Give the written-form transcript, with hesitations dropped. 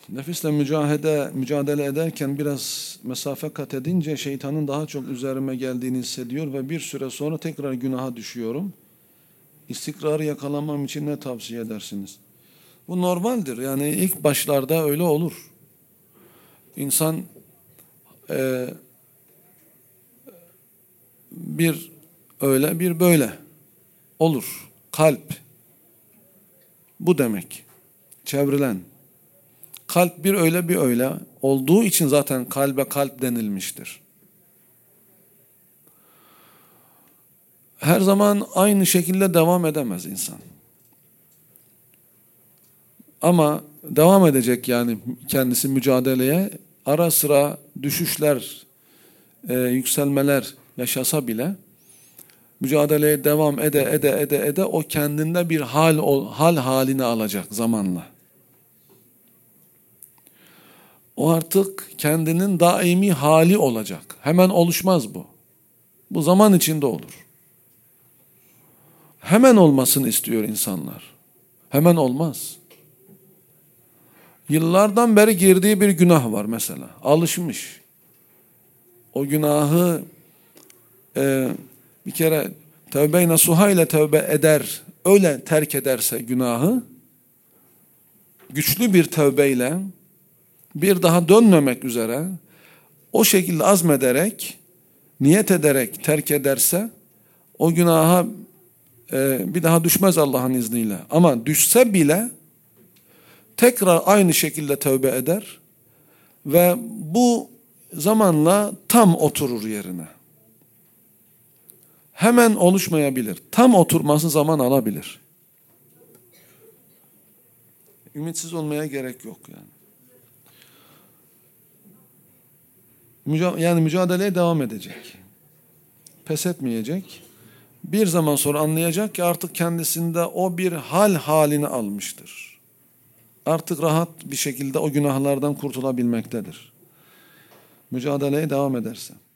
Nefisle mücadele ederken biraz mesafe kat edince şeytanın daha çok üzerime geldiğini hissediyor ve bir süre sonra tekrar günaha düşüyorum. İstikrarı yakalamam için ne tavsiye edersiniz? Bu normaldir. Yani ilk başlarda öyle olur. İnsan bir öyle bir böyle olur. Kalp. Bu demek. Çevrilen. Kalp bir öyle bir öyle olduğu için zaten kalbe kalp denilmiştir. Her zaman aynı şekilde devam edemez insan. Ama devam edecek yani kendisi mücadeleye. Ara sıra düşüşler, yükselmeler yaşasa bile mücadeleye devam ede o kendinde bir hal halini alacak zamanla. O artık kendinin daimi hali olacak. Hemen oluşmaz bu. Bu zaman içinde olur. Hemen olmasını istiyor insanlar. Hemen olmaz. Yıllardan beri girdiği bir günah var mesela. Alışmış. O günahı bir kere tevbe-i nasuha ile tevbe eder. Öyle terk ederse günahı güçlü bir tevbeyle bir daha dönmemek üzere o şekilde azmederek, niyet ederek terk ederse o günaha bir daha düşmez Allah'ın izniyle. Ama düşse bile tekrar aynı şekilde tövbe eder ve bu zamanla tam oturur yerine. Hemen oluşmayabilir. Tam oturması zaman alabilir. Ümitsiz olmaya gerek yok yani. Yani mücadeleye devam edecek. Pes etmeyecek. Bir zaman sonra anlayacak ki artık kendisinde o bir halini almıştır. Artık rahat bir şekilde o günahlardan kurtulabilmektedir. Mücadeleye devam ederse.